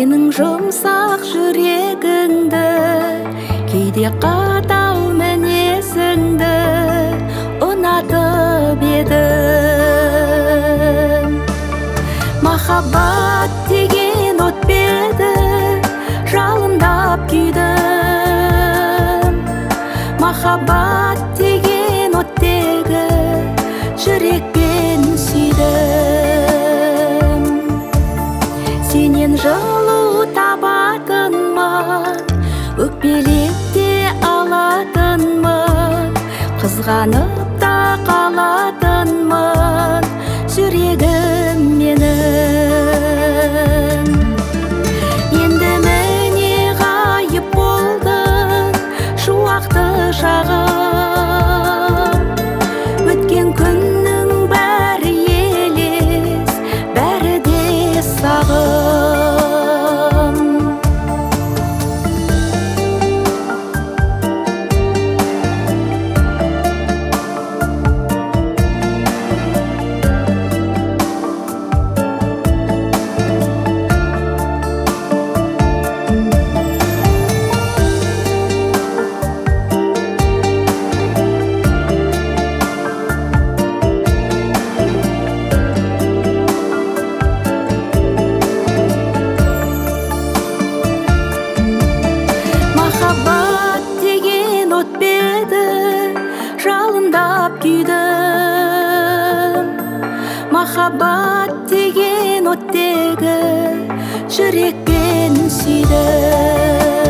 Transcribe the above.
сенің жұмсақ жүрегіңді, кейде қатал мінезіңді ұнатып едім. Махаббат деген от беді, жалындап күйдім. Махаббат деген оттегі жүрекпен сүйдім. Сенен жылу табатынмын, өкпелетте алатынмын, қызғанып та қалатынмын жүрегім менің. Енді міне ғайып болдың шуақты шағым, өткен күннің бәрі елес, бәрі де сағым. Махаббат деген от беді, жалындап күйдім. Махаббат деген оттегі жүрекпен сүйдім.